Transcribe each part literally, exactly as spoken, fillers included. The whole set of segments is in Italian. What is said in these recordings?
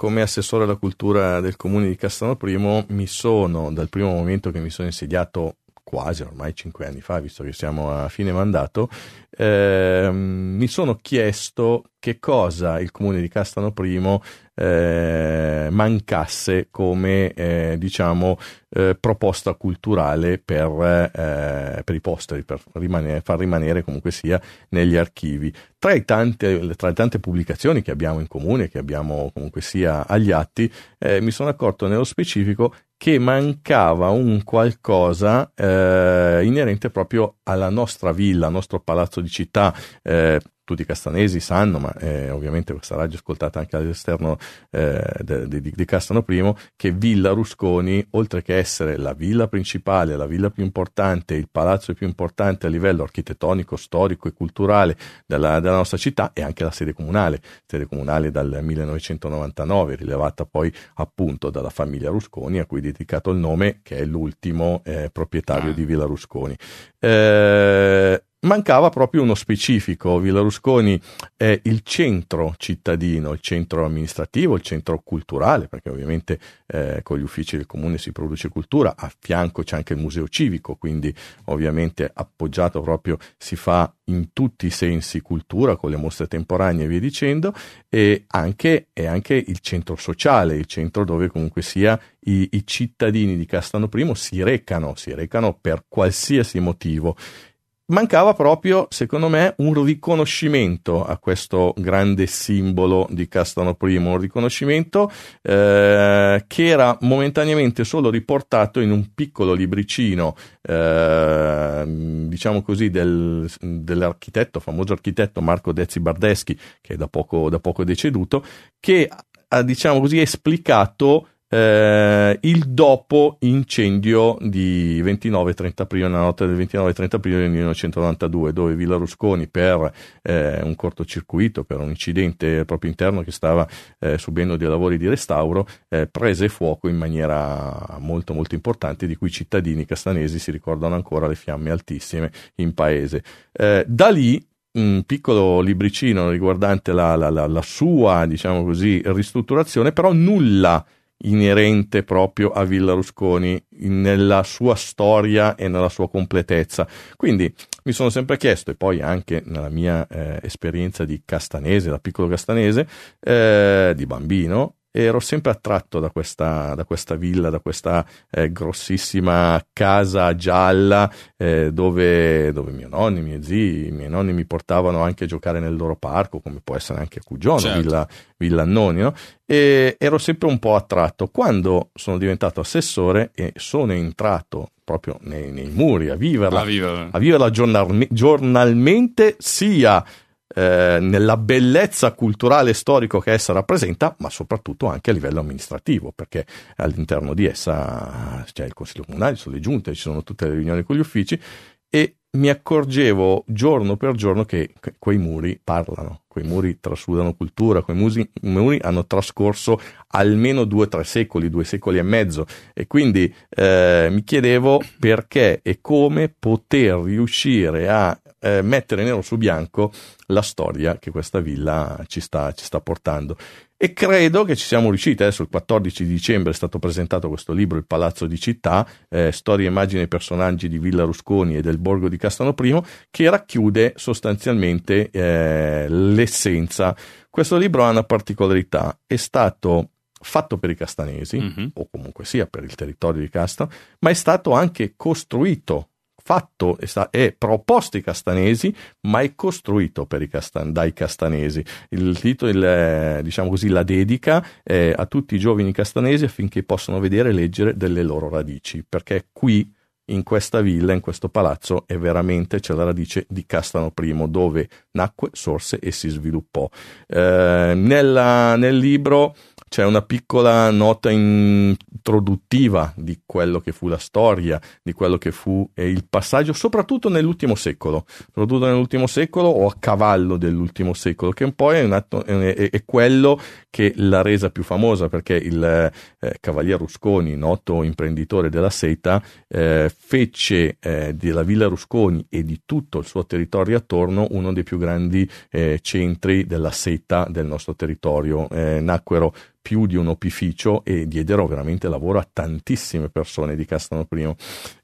come assessore alla cultura del comune di Castano Primo mi sono, dal primo momento che mi sono insediato quasi ormai cinque anni fa, visto che siamo a fine mandato, eh, mi sono chiesto che cosa il comune di Castano Primo eh, mancasse come eh, diciamo eh, proposta culturale per, eh, per i posteri, per rimanere, far rimanere comunque sia negli archivi. Tra, i tante, tra le tante pubblicazioni che abbiamo in comune, che abbiamo comunque sia agli atti, eh, mi sono accorto nello specifico che mancava un qualcosa eh, inerente proprio alla nostra villa, al nostro palazzo di città. Eh, tutti i castanesi sanno, ma eh, ovviamente questa radio è ascoltata anche all'esterno eh, di, di, di Castano Primo, che Villa Rusconi, oltre che essere la villa principale, la villa più importante, il palazzo più importante a livello architettonico, storico e culturale della, della nostra città, è anche la sede comunale, sede comunale dal millenovecentonovantanove, rilevata poi appunto dalla famiglia Rusconi, a cui è dedicato il nome, che è l'ultimo eh, proprietario ah. di Villa Rusconi. Eh, Mancava proprio uno specifico. Villa Rusconi è il centro cittadino, il centro amministrativo, il centro culturale, perché ovviamente eh, con gli uffici del comune si produce cultura, a fianco c'è anche il museo civico, quindi ovviamente appoggiato proprio si fa in tutti i sensi cultura, con le mostre temporanee e via dicendo, e anche, è anche il centro sociale, il centro dove comunque sia i, i cittadini di Castano Primo si recano, si recano per qualsiasi motivo. Mancava proprio, secondo me, un riconoscimento a questo grande simbolo di Castano Primo, un riconoscimento eh, che era momentaneamente solo riportato in un piccolo libricino, eh, diciamo così, del, dell'architetto, famoso architetto Marco Dezzi Bardeschi, che è da poco, da poco deceduto, che ha, diciamo così, esplicato Eh, il dopo incendio di ventinove trenta aprile, nella notte del ventinove trenta aprile del millenovecentonovantadue, dove Villa Rusconi, per eh, un cortocircuito, per un incidente proprio interno che stava eh, subendo dei lavori di restauro, eh, prese fuoco in maniera molto molto importante, di cui i cittadini castanesi si ricordano ancora le fiamme altissime in paese. Eh, da lì un piccolo libricino riguardante la, la, la, la sua, diciamo così, ristrutturazione, però nulla inerente proprio a Villa Rusconi nella sua storia e nella sua completezza. Quindi mi sono sempre chiesto, e poi anche nella mia eh, esperienza di castanese, da piccolo castanese, eh, di bambino, ero sempre attratto da questa, da questa villa, da questa eh, grossissima casa gialla eh, dove, dove mio nonno, i miei zii, i miei nonni mi portavano anche a giocare nel loro parco, come può essere anche a Cugiono, certo. Villa, Villa Annoni, no? E ero sempre un po' attratto. Quando sono diventato assessore e sono entrato proprio nei, nei muri a viverla, a viverla, a viverla giornalme, giornalmente, sia Eh, nella bellezza culturale e storico che essa rappresenta, ma soprattutto anche a livello amministrativo, perché all'interno di essa c'è il consiglio comunale, ci sono le giunte, ci sono tutte le riunioni con gli uffici, e mi accorgevo giorno per giorno che quei muri parlano, quei muri trasudano cultura, quei muri, muri hanno trascorso almeno due o tre secoli, due secoli e mezzo, e quindi eh, mi chiedevo perché e come poter riuscire a eh, mettere nero su bianco la storia che questa villa ci sta, ci sta portando. E credo che ci siamo riusciti. Adesso il quattordici di dicembre è stato presentato questo libro, Il Palazzo di Città, eh, storie, immagini e personaggi di Villa Rusconi e del borgo di Castano Primo, che racchiude sostanzialmente eh, l'essenza. Questo libro ha una particolarità: è stato fatto per i castanesi, mm-hmm. o comunque sia per il territorio di Castano, ma è stato anche costruito, fatto e, sta, è proposto ai castanesi, ma è costruito per i castan, dai castanesi. Il titolo, il, diciamo così, la dedica è a tutti i giovani castanesi affinché possano vedere e leggere delle loro radici, perché qui in questa villa, in questo palazzo, è veramente, c'è la radice di Castano Primo, dove nacque, sorse e si sviluppò. Eh, nella, nel libro c'è una piccola nota introduttiva di quello che fu la storia, di quello che fu eh, il passaggio, soprattutto nell'ultimo secolo, soprattutto nell'ultimo secolo o a cavallo dell'ultimo secolo, che un po' è, un atto, è, è quello che l'ha resa più famosa, perché il eh, Cavalier Rusconi, noto imprenditore della seta, eh, fece eh, della Villa Rusconi e di tutto il suo territorio attorno uno dei più grandi eh, centri della seta del nostro territorio. Eh, nacquero più di un opificio e diedero veramente lavoro a tantissime persone di Castano I.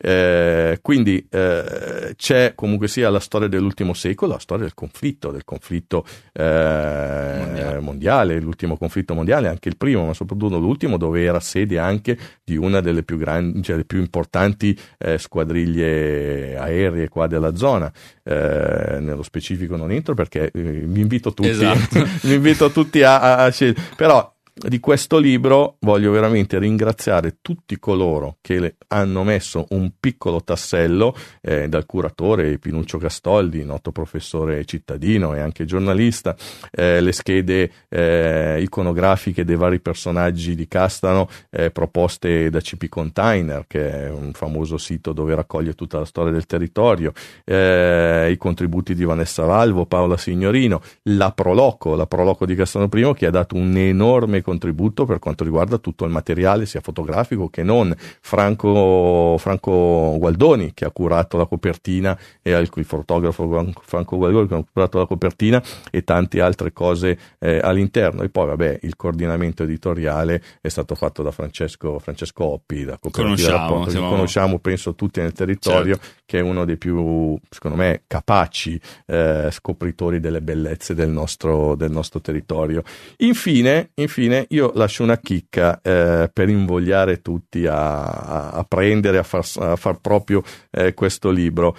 Eh, quindi eh, c'è comunque sia la storia dell'ultimo secolo, la storia del conflitto, del conflitto eh, mondiale. mondiale, l'ultimo conflitto mondiale, anche il primo, ma soprattutto l'ultimo, dove era sede anche di una delle più grandi, cioè le più importanti eh, squadriglie aeree qua della zona. Eh, nello specifico non entro perché eh, vi invito tutti, esatto. vi invito tutti a, a, a scegliere, però di questo libro voglio veramente ringraziare tutti coloro che le hanno messo un piccolo tassello, eh, dal curatore Pinuccio Castoldi, noto professore cittadino e anche giornalista, eh, le schede eh, iconografiche dei vari personaggi di Castano eh, proposte da C P Container, che è un famoso sito dove raccoglie tutta la storia del territorio, eh, i contributi di Vanessa Valvo, Paola Signorino, la Proloco, la Proloco di Castano I, che ha dato un enorme contributo per quanto riguarda tutto il materiale sia fotografico che non, Franco, Franco Gualdoni che ha curato la copertina e il fotografo Franco Gualdoni che ha curato la copertina e tante altre cose eh, all'interno, e poi vabbè il coordinamento editoriale è stato fatto da Francesco, Francesco Oppi, da Cooperativa Rapporto, che siamo... conosciamo penso tutti nel territorio, certo. Che è uno dei più secondo me capaci eh, scopritori delle bellezze del nostro, del nostro territorio. Infine, infine io lascio una chicca eh, per invogliare tutti a, a, a prendere, a far, a far proprio eh, questo libro.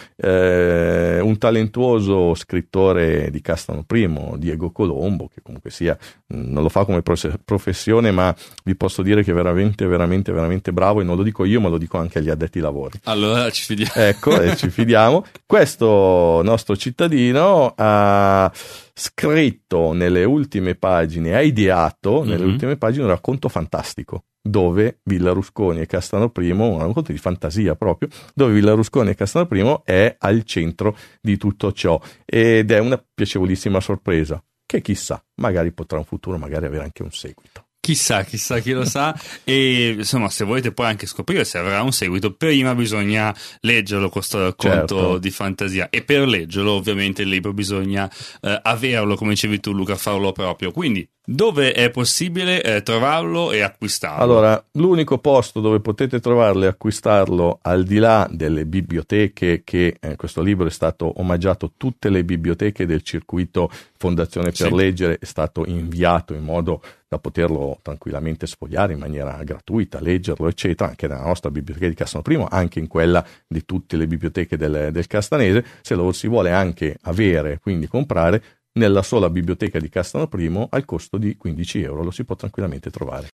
Eh, un talentuoso scrittore di Castano I, Diego Colombo, che comunque sia, non lo fa come professione, ma vi posso dire che è veramente, veramente, veramente bravo, e non lo dico io, ma lo dico anche agli addetti ai lavori. Allora ci fidiamo. Ecco, e ci fidiamo. Questo nostro cittadino ha scritto nelle ultime pagine, ha ideato nelle mm-hmm. ultime pagine un racconto fantastico, dove Villa Rusconi e Castano I, un racconto di fantasia proprio, dove Villa Rusconi e Castano I è al centro di tutto ciò, ed è una piacevolissima sorpresa che chissà, magari potrà in futuro magari avere anche un seguito. Chissà, chissà chi lo sa. E insomma, se volete poi anche scoprire se avrà un seguito, prima bisogna leggerlo questo racconto, certo, di fantasia, e per leggerlo ovviamente il libro bisogna eh, averlo, come dicevi tu Luca, farlo proprio. Quindi dove è possibile eh, trovarlo e acquistarlo? Allora, l'unico posto dove potete trovarlo e acquistarlo, al di là delle biblioteche, che eh, questo libro è stato omaggiato, tutte le biblioteche del circuito Fondazione per sì. Leggere, è stato inviato in modo da poterlo tranquillamente sfogliare in maniera gratuita, leggerlo, eccetera, anche nella nostra biblioteca di Castano I, anche in quella di tutte le biblioteche del, del Castanese. Se lo si vuole anche avere, quindi comprare, nella sola biblioteca di Castano I al costo di quindici euro lo si può tranquillamente trovare.